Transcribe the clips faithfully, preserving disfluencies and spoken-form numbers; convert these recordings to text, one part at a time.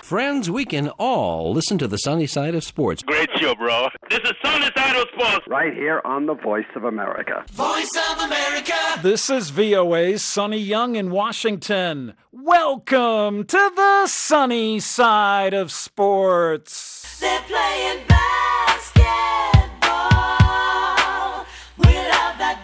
Friends, we can all listen to the sunny side of sports. Great show, bro. This is Sunny Side of Sports. Right here on the Voice of America. Voice of America. This is V O A's Sonny Young in Washington. Welcome to the sunny side of sports. They're playing basketball. We love that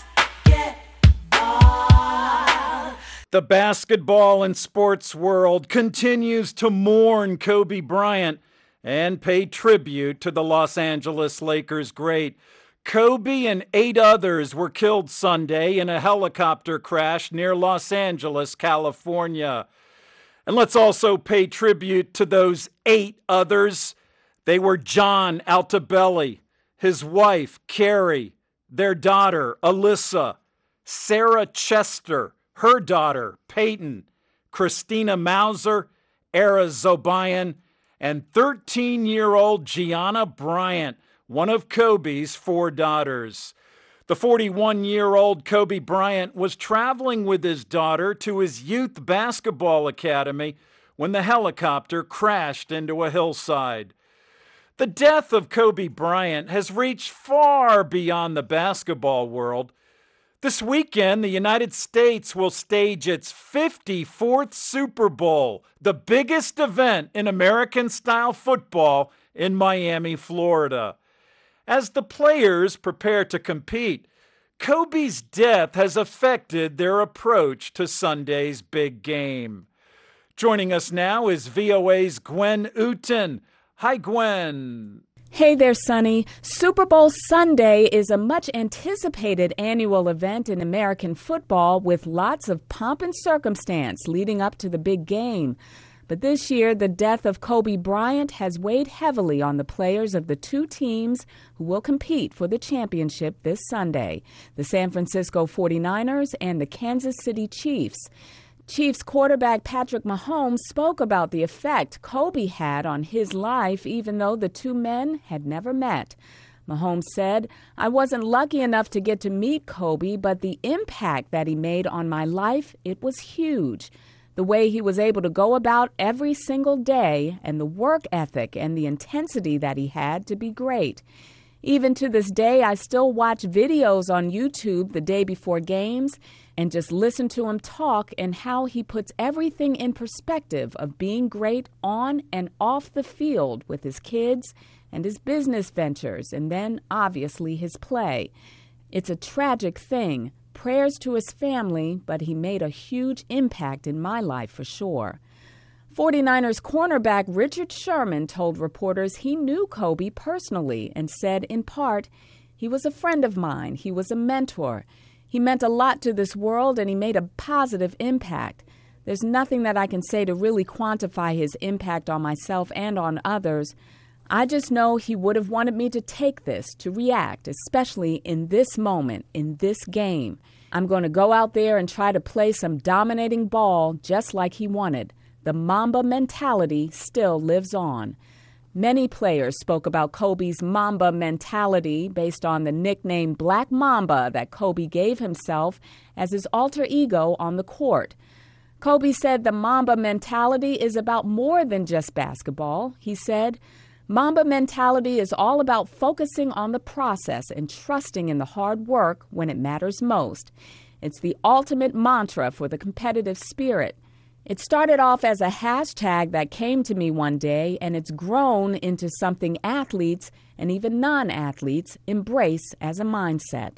basketball. The basketball and sports world continues to mourn Kobe Bryant and pay tribute to the Los Angeles Lakers great. Kobe and eight others were killed Sunday in a helicopter crash near Los Angeles, California. And let's also pay tribute to those eight others. They were John Altobelli, his wife, Carrie, their daughter, Alyssa, Sarah Chester, her daughter, Peyton, Christina Mauser, Era Zobayan, and thirteen-year-old Gianna Bryant, one of Kobe's four daughters. The forty-one-year-old Kobe Bryant was traveling with his daughter to his youth basketball academy when the helicopter crashed into a hillside. The death of Kobe Bryant has reached far beyond the basketball world. This weekend, the United States will stage its fifty-fourth Super Bowl, the biggest event in American-style football in Miami, Florida. As the players prepare to compete, Kobe's death has affected their approach to Sunday's big game. Joining us now is V O A's Gwen Uten. Hi, Gwen. Hey there, Sonny. Super Bowl Sunday is a much-anticipated annual event in American football with lots of pomp and circumstance leading up to the big game. But this year, the death of Kobe Bryant has weighed heavily on the players of the two teams who will compete for the championship this Sunday, the San Francisco forty-niners and the Kansas City Chiefs. Chiefs quarterback Patrick Mahomes spoke about the effect Kobe had on his life, even though the two men had never met. Mahomes said, "I wasn't lucky enough to get to meet Kobe, but the impact that he made on my life, it was huge. The way he was able to go about every single day and the work ethic and the intensity that he had to be great. Even to this day, I still watch videos on YouTube the day before games and just listen to him talk and how he puts everything in perspective of being great on and off the field with his kids and his business ventures and then, obviously, his play. It's a tragic thing. Prayers to his family, but he made a huge impact in my life for sure." forty-niners cornerback Richard Sherman told reporters he knew Kobe personally and said, in part, "He was a friend of mine. He was a mentor. He meant a lot to this world, and he made a positive impact. There's nothing that I can say to really quantify his impact on myself and on others. I just know he would have wanted me to take this, to react, especially in this moment, in this game. I'm going to go out there and try to play some dominating ball just like he wanted. The Mamba mentality still lives on." Many players spoke about Kobe's Mamba mentality based on the nickname Black Mamba that Kobe gave himself as his alter ego on the court. Kobe said the Mamba mentality is about more than just basketball. He said, "Mamba mentality is all about focusing on the process and trusting in the hard work when it matters most. It's the ultimate mantra for the competitive spirit. It started off as a hashtag that came to me one day, and it's grown into something athletes and even non-athletes embrace as a mindset."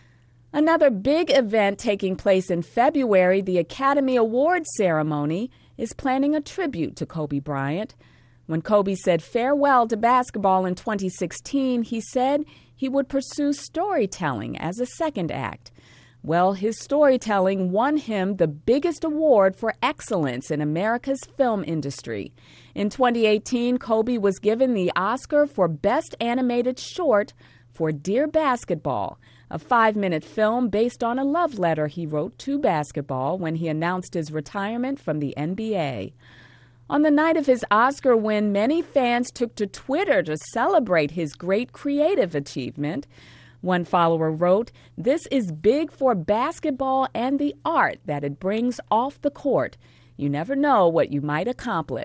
Another big event taking place in February, the Academy Awards ceremony, is planning a tribute to Kobe Bryant. When Kobe said farewell to basketball in twenty sixteen, he said he would pursue storytelling as a second act. Well, his storytelling won him the biggest award for excellence in America's film industry. In twenty eighteen, Kobe was given the Oscar for Best Animated Short for Dear Basketball, a five-minute film based on a love letter he wrote to basketball when he announced his retirement from the N B A. On the night of his Oscar win, many fans took to Twitter to celebrate his great creative achievement. One follower wrote, "This is big for basketball and the art that it brings off the court. You never know what you might accomplish.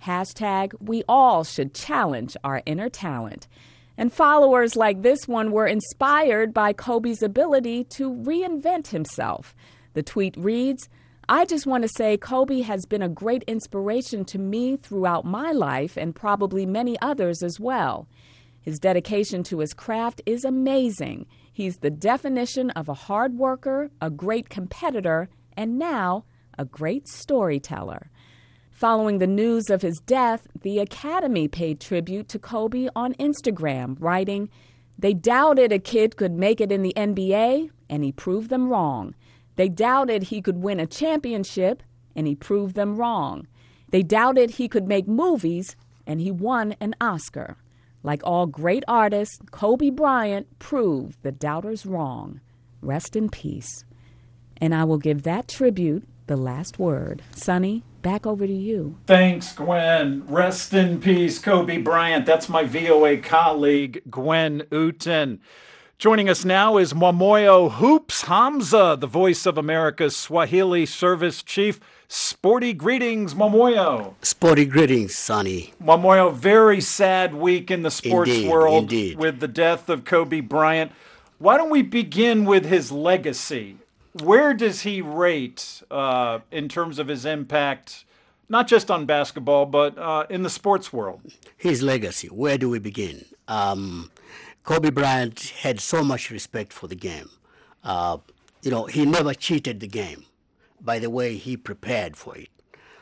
Hashtag we all should challenge our inner talent. And followers like this one were inspired by Kobe's ability to reinvent himself. The tweet reads, I just want to say Kobe has been a great inspiration to me throughout my life and probably many others as well. His dedication to his craft is amazing. He's the definition of a hard worker, a great competitor, and now a great storyteller. Following the news of his death, the Academy paid tribute to Kobe on Instagram, writing, They doubted a kid could make it in the N B A, and he proved them wrong. They doubted he could win a championship, and he proved them wrong. They doubted he could make movies, and he won an Oscar. Like all great artists, Kobe Bryant proved the doubters wrong. Rest in peace. And I will give that tribute the last word. Sonny, back over to you. Thanks, Gwen. Rest in peace, Kobe Bryant. That's my V O A colleague, Gwen Uten. Joining us now is Mwamoyo Hoops Hamza, the Voice of America's Swahili Service Chief. Sporty greetings, Mwamoyo. Sporty greetings, Sonny. Mwamoyo, very sad week in the sports Indeed, world indeed. with the death of Kobe Bryant. Why don't we begin with his legacy? Where does he rate uh, in terms of his impact, not just on basketball, but uh, in the sports world? His legacy, where do we begin? Um, Kobe Bryant had so much respect for the game. Uh, you know, he never cheated the game by the way he prepared for it.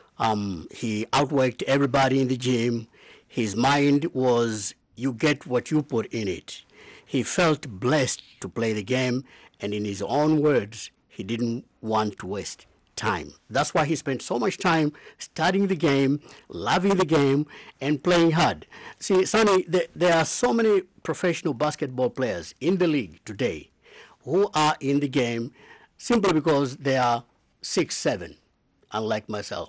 Um, he outworked everybody in the gym. His mind was, you get what you put in it. He felt blessed to play the game, and in his own words, he didn't want to waste time. That's why he spent so much time studying the game, loving the game, and playing hard. See, Sonny, there, there are so many professional basketball players in the league today who are in the game simply because they are six, seven, unlike myself.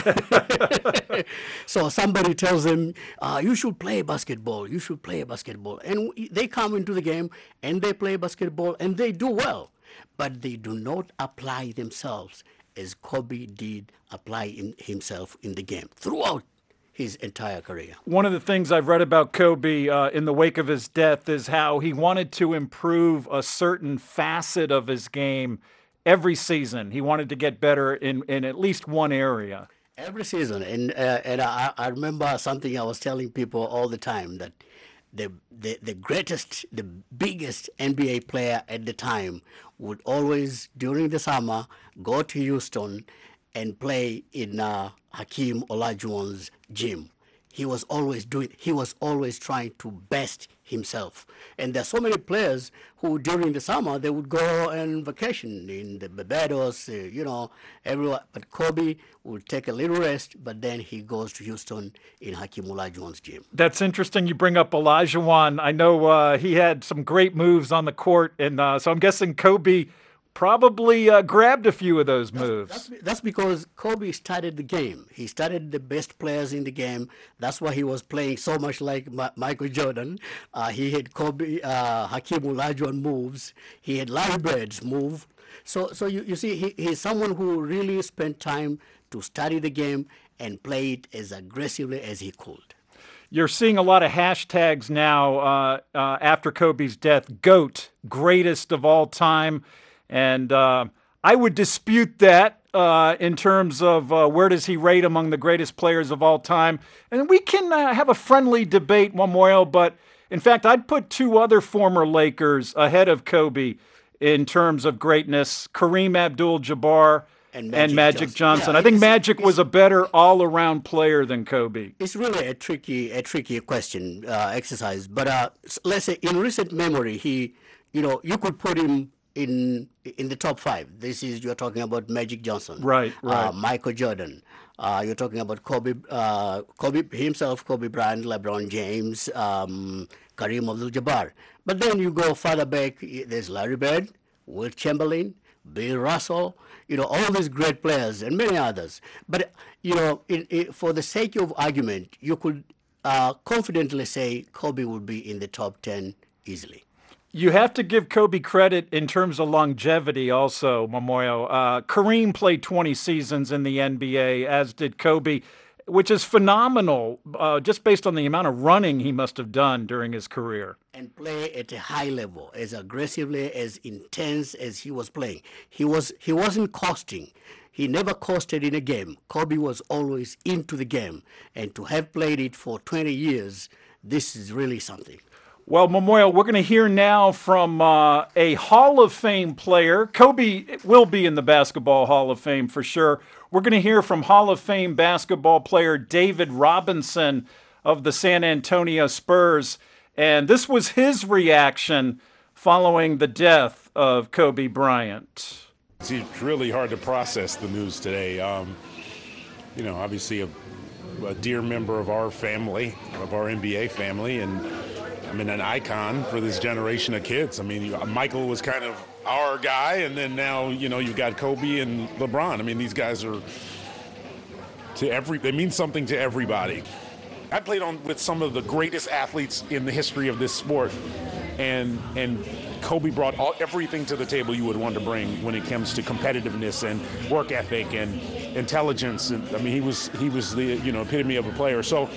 So somebody tells them, uh, you should play basketball, you should play basketball. And they come into the game and they play basketball and they do well. But they do not apply themselves as Kobe did apply in himself in the game throughout his entire career. One of the things I've read about Kobe uh, in the wake of his death is how he wanted to improve a certain facet of his game every season. He wanted to get better in, in at least one area. Every season. And uh, and I, I remember something I was telling people all the time, that the, the, the greatest, the biggest N B A player at the time would always, during the summer, go to Houston and play in uh, Hakeem Olajuwon's gym. He was always doing, he was always trying to best himself. And there are so many players who during the summer, they would go on vacation in the Barbados, uh, you know, everywhere. But Kobe would take a little rest, but then he goes to Houston in Hakeem Olajuwon's gym. That's interesting you bring up Olajuwon. I know uh, he had some great moves on the court, and uh, so I'm guessing Kobe probably uh, grabbed a few of those moves. That's, that's, that's because Kobe started the game. He started the best players in the game. That's why he was playing so much like Ma- Michael Jordan. Uh, he had Kobe, uh, Hakeem Olajuwon moves. He had Larry Bird's move. So, so you, you see, he, he's someone who really spent time to study the game and play it as aggressively as he could. You're seeing a lot of hashtags now uh, uh, after Kobe's death. GOAT, greatest of all time. And uh, I would dispute that uh, in terms of uh, where does he rate among the greatest players of all time. And we can uh, have a friendly debate, Memorial, but in fact, I'd put two other former Lakers ahead of Kobe in terms of greatness, Kareem Abdul-Jabbar and Magic, and Magic Johnson. Johnson. Yeah, I think Magic was a better all-around player than Kobe. It's really a tricky, a tricky question, uh, exercise. But uh, let's say in recent memory, he, you know, you could put him in in the top five. This is, you're talking about Magic Johnson. Right, right. Uh, Michael Jordan. Uh, you're talking about Kobe, uh, Kobe himself, Kobe Bryant, LeBron James, um, Kareem Abdul-Jabbar. But then you go further back, there's Larry Bird, Wilt Chamberlain, Bill Russell, you know, all these great players and many others. But, you know, in, in, for the sake of argument, you could uh, confidently say Kobe would be in the top ten easily. You have to give Kobe credit in terms of longevity also, Memorial. Uh, Kareem played twenty seasons in the N B A, as did Kobe. which is phenomenal, uh, just based on the amount of running he must have done during his career. And play at a high level, as aggressively, as intense as he was playing. He was he wasn't costing. He never costed in a game. Kobe was always into the game, and to have played it for twenty years, this is really something. Well, Memorial, we're going to hear now from uh, a Hall of Fame player. Kobe will be in the Basketball Hall of Fame for sure. We're going to hear from Hall of Fame basketball player David Robinson of the San Antonio Spurs. And this was his reaction following the death of Kobe Bryant. It's really hard to process the news today. Um, you know, obviously a, a dear member of our family, of our N B A family, and I mean, an icon for this generation of kids. I mean, Michael was kind of our guy, and then now, you know, you've got Kobe and LeBron. I mean, these guys are to every, they mean something to everybody. I played on with some of the greatest athletes in the history of this sport, and and Kobe brought all, everything to the table you would want to bring when it comes to competitiveness and work ethic and intelligence. And I mean, he was he was the you know epitome of a player. So.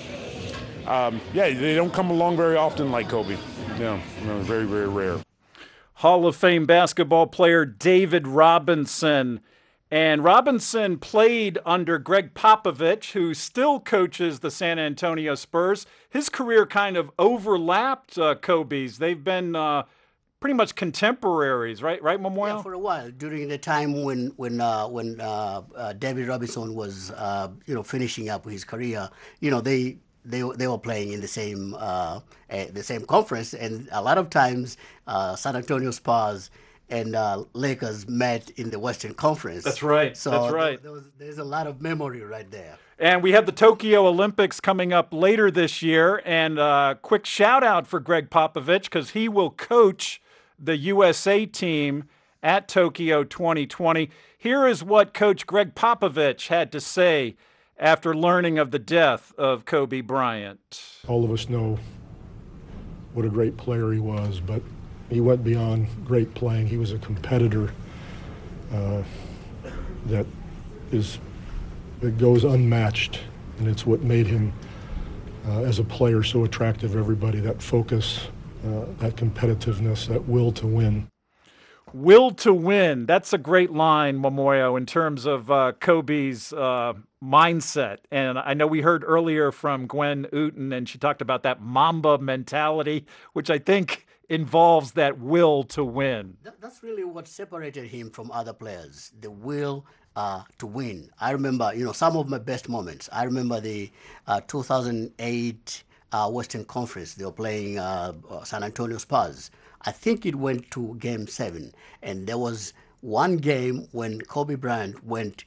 Um, yeah, they don't come along very often like Kobe. Yeah, no, very, very rare. Hall of Fame basketball player David Robinson. And Robinson played under Greg Popovich, who still coaches the San Antonio Spurs. His career kind of overlapped uh, Kobe's. They've been uh, pretty much contemporaries, right? Right, Memorial? Yeah, for a while, during the time when when uh, when uh, uh, David Robinson was uh, you know finishing up his career, you know they. They they were playing in the same uh, uh, the same conference, and a lot of times uh, San Antonio Spurs and uh, Lakers met in the Western Conference. That's right. So That's right. There, there was, there's a lot of memory right there. And we have the Tokyo Olympics coming up later this year, and a uh, quick shout out for Greg Popovich because he will coach the U S A team at Tokyo twenty twenty. Here is what Coach Greg Popovich had to say after learning of the death of Kobe Bryant. All of us know what a great player he was, but he went beyond great playing. He was a competitor uh, that is that goes unmatched, and it's what made him, uh, as a player, so attractive to everybody, that focus, uh, that competitiveness, that will to win. Will to win. That's a great line, Memorial, in terms of uh, Kobe's uh, mindset. And I know we heard earlier from Gwen Uten, and she talked about that Mamba mentality, which I think involves that will to win. That's really what separated him from other players, the will uh, to win. I remember, you know, some of my best moments. I remember the uh, two thousand eight uh, Western Conference. They were playing uh, San Antonio Spurs. I think it went to game seven, and there was one game when Kobe Bryant went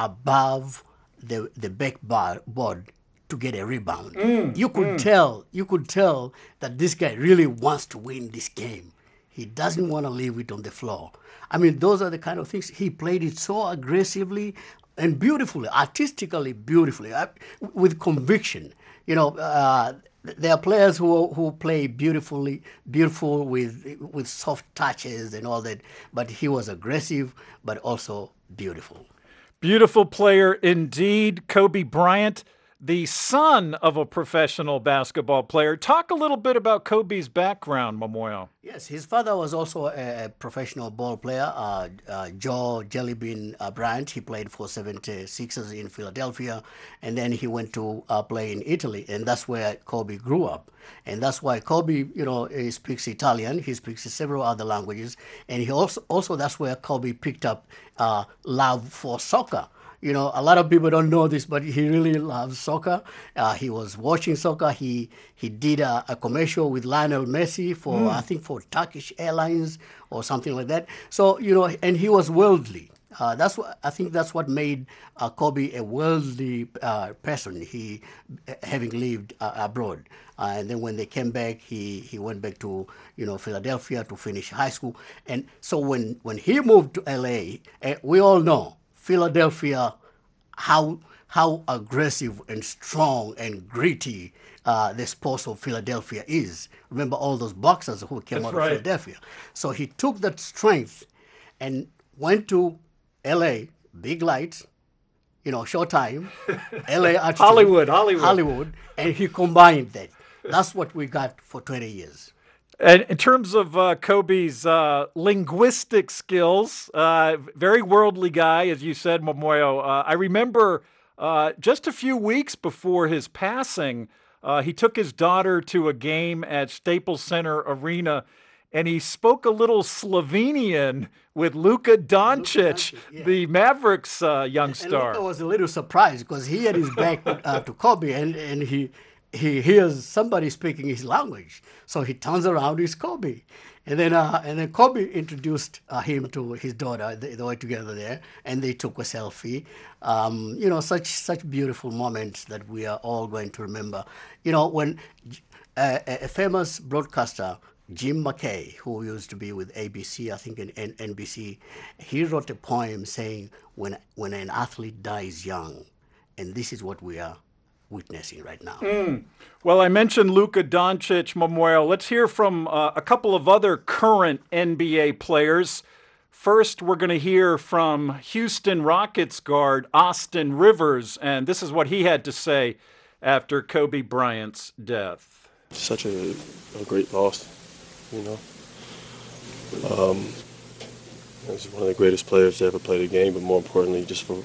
above the the backboard to get a rebound. Mm, you could mm. tell, you could tell that this guy really wants to win this game. He doesn't want to leave it on the floor. I mean, those are the kind of things. He played it so aggressively and beautifully, artistically beautifully, uh, with conviction. You know, uh, there are players who who play beautifully, beautiful with with soft touches and all that. But he was aggressive, but also beautiful. Beautiful player indeed, Kobe Bryant, the son of a professional basketball player. Talk a little bit about Kobe's background, Memorial. Yes, his father was also a professional ball player, uh, uh, Joe Jellybean uh, Bryant. He played for seventy-sixers in Philadelphia, and then he went to uh, play in Italy, and that's where Kobe grew up. And that's why Kobe, you know, he speaks Italian, he speaks several other languages, and he also, also that's where Kobe picked up uh, love for soccer. You know, a lot of people don't know this, but he really loves soccer. Uh, he was watching soccer. He he did a, a commercial with Lionel Messi for, mm. I think, for Turkish Airlines or something like that. So, you know, and he was worldly. Uh, that's what I think. That's what made uh, Kobe a worldly uh, person. He, having lived uh, abroad, uh, and then when they came back, he he went back to you know Philadelphia to finish high school. And so when when he moved to L A, uh, we all know Philadelphia, how how aggressive and strong and gritty uh, the sports of Philadelphia is. Remember all those boxers who came That's out right. of Philadelphia. So he took that strength and went to L A, big lights, you know, Showtime, L A attitude, Hollywood, Hollywood. Hollywood, and he combined that. That's what we got for twenty years. And in terms of uh, Kobe's uh, linguistic skills, uh, very worldly guy, as you said, Momoyo. Uh, I remember uh, just a few weeks before his passing, uh, he took his daughter to a game at Staples Center Arena, and he spoke a little Slovenian with Luka Doncic, Luka Doncic, yeah. the Mavericks uh, young And star. Luka was a little surprised because he had his back uh, to Kobe, and, and he he hears somebody speaking his language, so he turns around, it's Kobe, and then uh, and then Kobe introduced uh, him to his daughter. They, they were together there, and they took a selfie. Um, you know, such such beautiful moments that we are all going to remember. You know, when uh, a, a famous broadcaster, Jim McKay, who used to be with A B C, I think, in N B C, he wrote a poem saying, when when an athlete dies young, and this is what we are witnessing right now. Mm. Well, I mentioned Luka Doncic, Momoyo. Let's hear from uh, a couple of other current N B A players. First, we're going to hear from Houston Rockets guard Austin Rivers, and this is what he had to say after Kobe Bryant's death. Such a, a great loss. You know, um, he's one of the greatest players to ever play the game, but more importantly, just for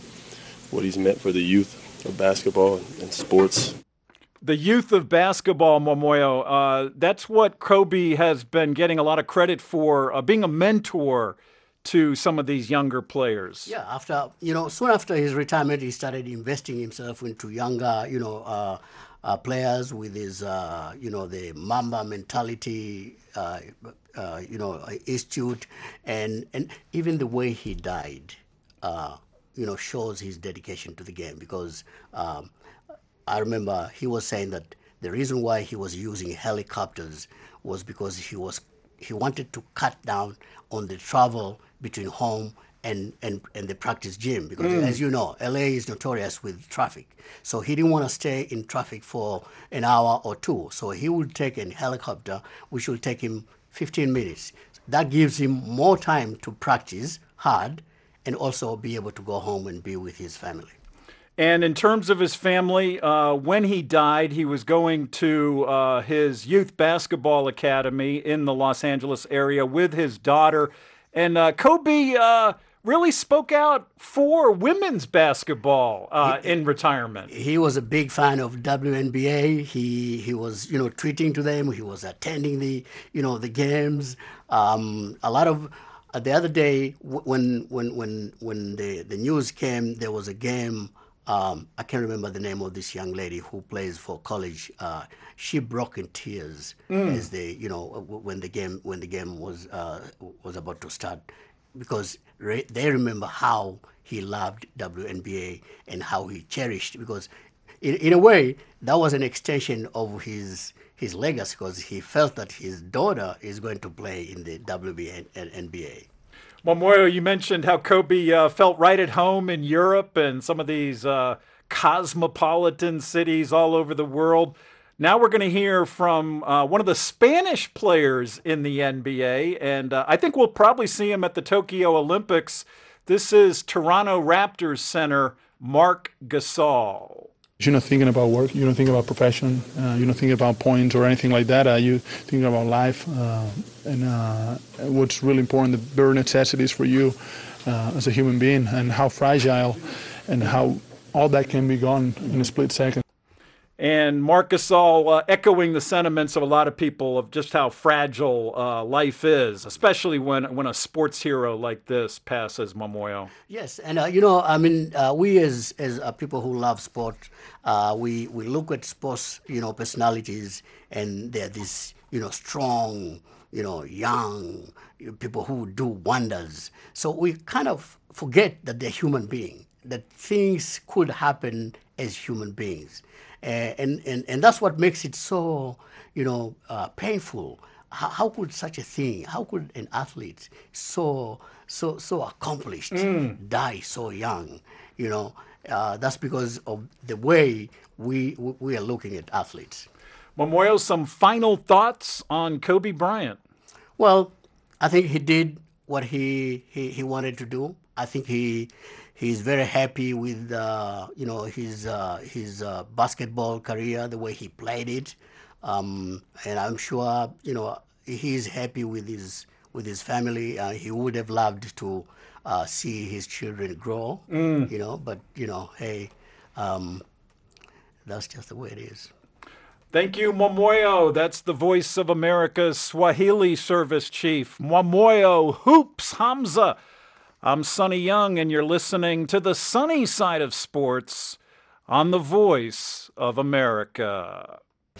what he's meant for the youth of basketball and, and sports. The youth of basketball, Momoyo, uh, that's what Kobe has been getting a lot of credit for, uh, being a mentor to some of these younger players. Yeah, after, you know, soon after his retirement, he started investing himself into younger, you know, uh, Uh, players with his, uh, you know, the Mamba mentality, uh, uh, you know, institute, and and even the way he died, uh, you know, shows his dedication to the game. Because um, I remember he was saying that the reason why he was using helicopters was because he was he wanted to cut down on the travel between home and, and, and the practice gym, because mm. as you know, L A is notorious with traffic. So he didn't want to stay in traffic for an hour or two. So he would take a helicopter, which will take him fifteen minutes. That gives him more time to practice hard and also be able to go home and be with his family. And in terms of his family, uh, when he died, he was going to uh, his youth basketball academy in the Los Angeles area with his daughter. And uh, Kobe uh, really spoke out for women's basketball uh, he, in retirement. He was a big fan of W N B A. He he was, you know, treating to them. He was attending the, you know, the games. Um, a lot of uh, the other day when when when when the, the news came, there was a game. Um, I can't remember the name of this young lady who plays for college. Uh, she broke in tears mm. as they, you know, when the game when the game was uh, was about to start, because re- they remember how he loved W N B A and how he cherished. Because in, in a way, that was an extension of his his legacy, because he felt that his daughter is going to play in the W N B A. Momoyo, you mentioned how Kobe uh, felt right at home in Europe and some of these uh, cosmopolitan cities all over the world. Now we're going to hear from uh, one of the Spanish players in the N B A, and uh, I think we'll probably see him at the Tokyo Olympics. This is Toronto Raptors center Marc Gasol. You're not thinking about work, you're not thinking about profession, uh, you're not thinking about points or anything like that. Uh, you're thinking about life uh, and uh, what's really important, the bare necessities for you uh, as a human being, and how fragile and how all that can be gone in a split second. And Marc Gasol uh, echoing the sentiments of a lot of people of just how fragile uh, life is, especially when, when a sports hero like this passes, Momoyo. Yes, and uh, you know, I mean, uh, we as as uh, people who love sport, uh, we we look at sports, you know, personalities, and they're this, you know, strong, you know, young people who do wonders. So we kind of forget that they're human beings, that things could happen as human beings. Uh, and, and, and that's what makes it so, you know, uh, painful. How, how could such a thing, how could an athlete so so so accomplished mm. die so young? You know, uh, that's because of the way we we are looking at athletes. Momoyo, some final thoughts on Kobe Bryant? Well, I think he did what he, he, he wanted to do. I think he He's very happy with uh, you know his uh, his uh, basketball career, the way he played it, um, and I'm sure you know he's happy with his with his family. Uh, he would have loved to uh, see his children grow, Mm. you know. But you know, hey, um, that's just the way it is. Thank you, Mwamoyo. That's the Voice of America's Swahili Service Chief, Mwamoyo Hoops Hamza. I'm Sonny Young, and you're listening to the sunny side of sports on the Voice of America.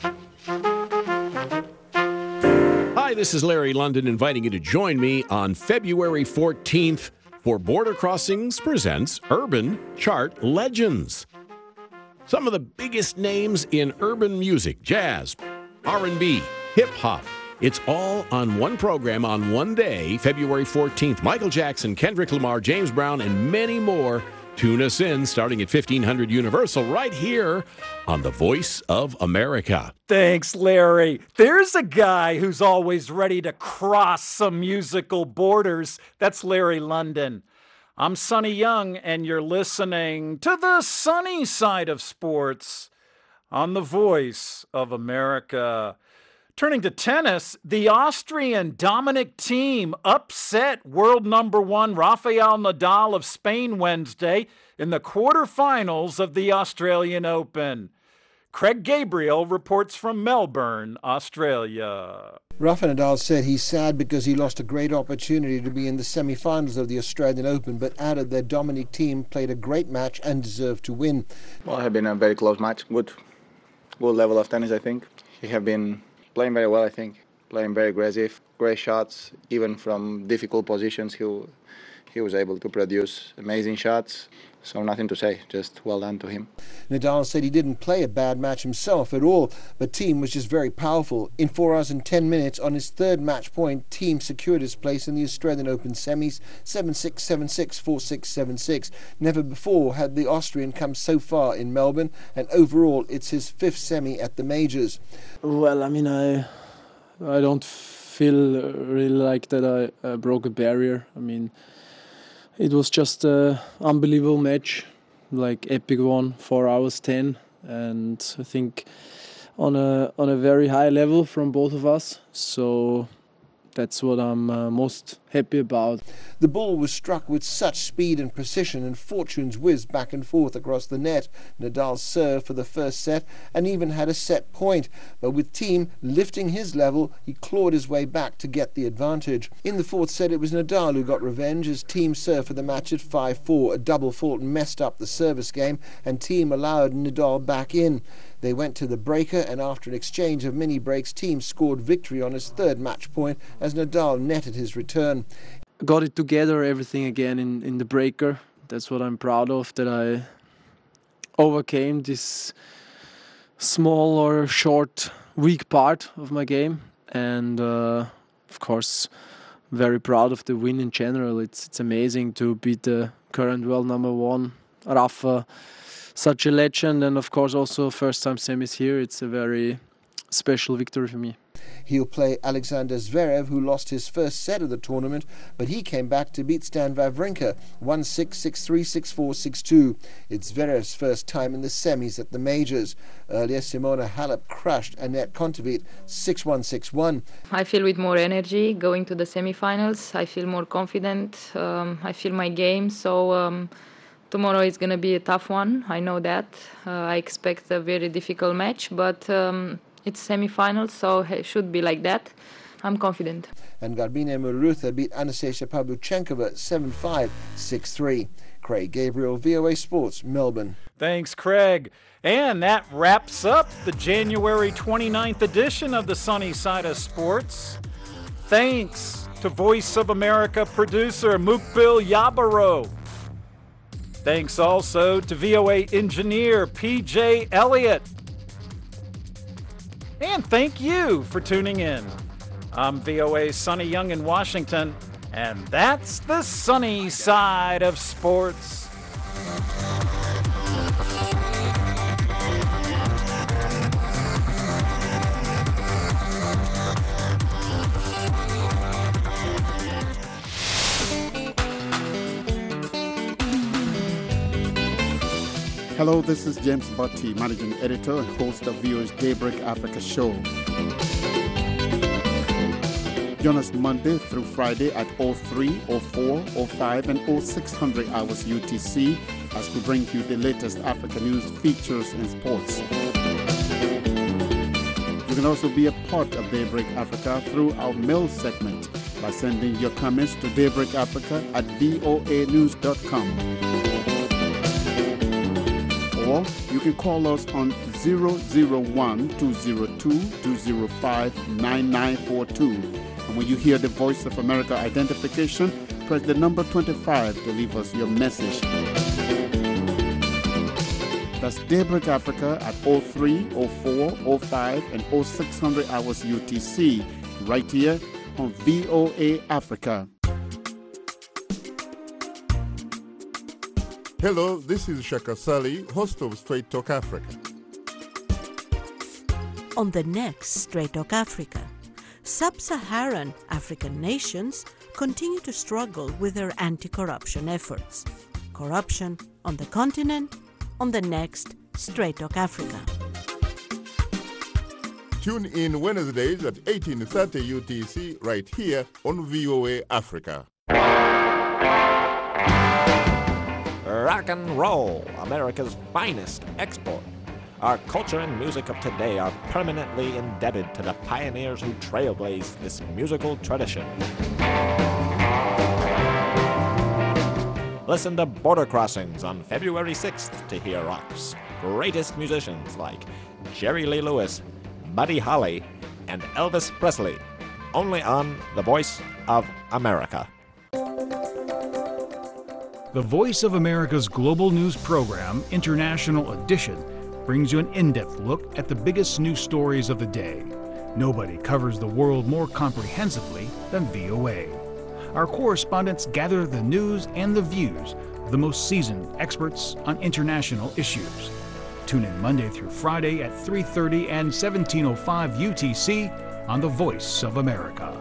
Hi, this is Larry London inviting you to join me on February fourteenth for Border Crossings Presents Urban Chart Legends. Some of the biggest names in urban music, jazz, R and B, hip-hop. It's all on one program on one day, February fourteenth. Michael Jackson, Kendrick Lamar, James Brown, and many more. Tune us in starting at fifteen hundred Universal right here on the Voice of America. Thanks, Larry. There's a guy who's always ready to cross some musical borders. That's Larry London. I'm Sonny Young, and you're listening to the sunny side of sports on the Voice of America. Turning to tennis, the Austrian Dominic Thiem upset world number one Rafael Nadal of Spain Wednesday in the quarterfinals of the Australian Open. Craig Gabriel reports from Melbourne, Australia. Rafa Nadal said he's sad because he lost a great opportunity to be in the semi-finals of the Australian Open, but added that Dominic Thiem played a great match and deserved to win. Well, it has been a very close match. Good, good level of tennis, I think. He have been playing very well, I think. Playing very aggressive, great shots, even from difficult positions. He he was able to produce amazing shots. So nothing to say, just well done to him. Nadal said he didn't play a bad match himself at all, but Thiem was just very powerful. In four hours and ten minutes, on his third match point, Thiem secured his place in the Australian Open semis, seven six, seven six, four six, seven six. Never before had the Austrian come so far in Melbourne, and overall it's his fifth semi at the majors. Well, I mean, I I don't feel really like that I uh, broke a barrier. I mean, it was just an unbelievable match, like epic one, four hours ten, and I think on a on a very high level from both of us. So that's what I'm uh, most happy about. The ball was struck with such speed and precision, and fortunes whizzed back and forth across the net. Nadal served for the first set and even had a set point, but with Thiem lifting his level, he clawed his way back to get the advantage. In the fourth set, it was Nadal who got revenge as Thiem served for the match at five four. A double fault messed up the service game, and Thiem allowed Nadal back in. They went to the breaker, and after an exchange of mini breaks, Thiem scored victory on his third match point as Nadal netted his return. Got it together, everything again in, in the breaker. That's what I'm proud of, that I overcame this small or short, weak part of my game. And uh, of course, very proud of the win in general. It's, it's amazing to beat the current world number one, Rafa. Such a legend, and of course also first time semis here. It's a very special victory for me. He'll play Alexander Zverev, who lost his first set of the tournament, but he came back to beat Stan Wawrinka one six, six three, six four, six two. It's Zverev's first time in the semis at the majors. Earlier, Simona Halep crushed Annette Kontaveit six one, six one. I feel with more energy going to the semifinals. I feel more confident. Um, I feel my game, so um, tomorrow is going to be a tough one. I know that. Uh, I expect a very difficult match, but um, it's semi-finals, so it should be like that. I'm confident. And Garbine Muguruza beat Anastasia Pavlyuchenkova seven five, six three. Craig Gabriel, V O A Sports, Melbourne. Thanks, Craig. And that wraps up the January twenty-ninth edition of the Sunny Side of Sports. Thanks to Voice of America producer Mukbil Yabaro. Thanks also to V O A engineer P J Elliott. And thank you for tuning in. I'm V O A's Sonny Young in Washington, and that's the sunny side of sports. Hello, this is James Botti, Managing Editor and host of V O A's Daybreak Africa show. Join us Monday through Friday at oh three, oh four, oh five, and oh six hundred hours U T C as we bring you the latest Africa news, features, and sports. You can also be a part of Daybreak Africa through our mail segment by sending your comments to daybreakafrica at voa news dot com. Or you can call us on zero zero one, two zero two, two zero five, nine nine four two. And when you hear the Voice of America identification, press the number twenty-five to leave us your message. That's Daybreak Africa at oh three, oh four, oh five, and oh six hundred hours U T C, right here on V O A Africa. Hello, this is Shaka Sali, host of Straight Talk Africa. On the next Straight Talk Africa, sub-Saharan African nations continue to struggle with their anti-corruption efforts. Corruption on the continent, on the next Straight Talk Africa. Tune in Wednesdays at eighteen thirty U T C right here on V O A Africa. Rock and roll, America's finest export. Our culture and music of today are permanently indebted to the pioneers who trailblazed this musical tradition. Listen to Border Crossings on February sixth to hear rock's greatest musicians like Jerry Lee Lewis, Buddy Holly, and Elvis Presley, only on The Voice of America. The Voice of America's global news program, International Edition, brings you an in-depth look at the biggest news stories of the day. Nobody covers the world more comprehensively than V O A. Our correspondents gather the news and the views of the most seasoned experts on international issues. Tune in Monday through Friday at three thirty and seventeen oh five U T C on The Voice of America.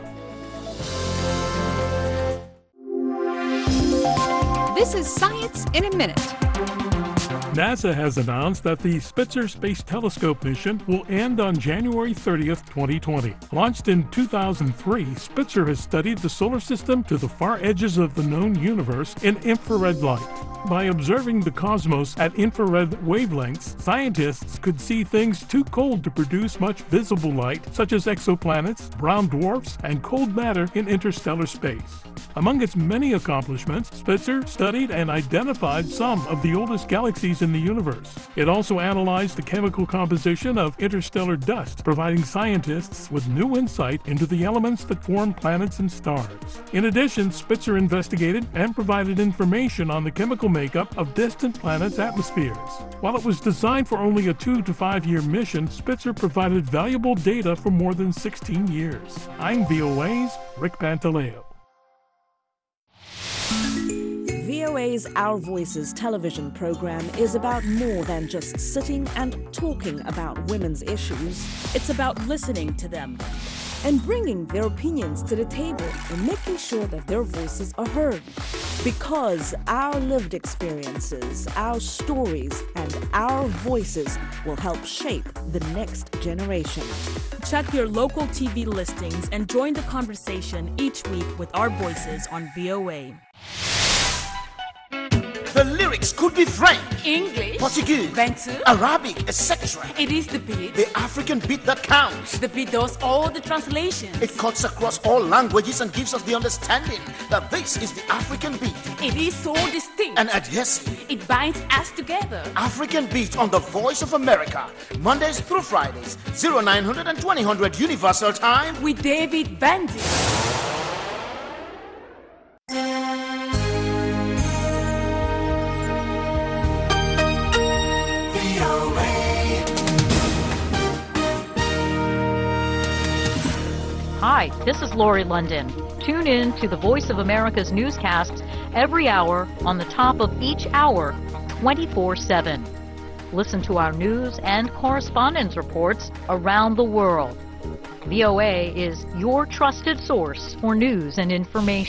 This is Science in a Minute. NASA has announced that the Spitzer Space Telescope mission will end on January thirtieth, twenty twenty. Launched in two thousand three, Spitzer has studied the solar system to the far edges of the known universe in infrared light. By observing the cosmos at infrared wavelengths, scientists could see things too cold to produce much visible light, such as exoplanets, brown dwarfs, and cold matter in interstellar space. Among its many accomplishments, Spitzer studied and identified some of the oldest galaxies in the universe. It also analyzed the chemical composition of interstellar dust, providing scientists with new insight into the elements that form planets and stars. In addition, Spitzer investigated and provided information on the chemical makeup of distant planets' atmospheres. While it was designed for only a two to five year mission, Spitzer provided valuable data for more than sixteen years. I'm V O A's Rick Pantaleo. V O A's Our Voices television program is about more than just sitting and talking about women's issues. It's about listening to them and bringing their opinions to the table and making sure that their voices are heard. Because our lived experiences, our stories, and our voices will help shape the next generation. Check your local T V listings and join the conversation each week with our voices on V O A. The lyrics could be French, English, Portuguese, Bantu, Arabic, et cetera. It is the beat. The African beat that counts. The beat does all the translations. It cuts across all languages and gives us the understanding that this is the African beat. It is so distinct and adhesive. It binds us together. African beat on the Voice of America, Mondays through Fridays, oh nine hundred and twenty hundred Universal Time with David Bandy. Hi, this is Lori London. Tune in to the Voice of America's newscasts every hour on the top of each hour, twenty-four seven. Listen to our news and correspondence reports around the world. V O A is your trusted source for news and information.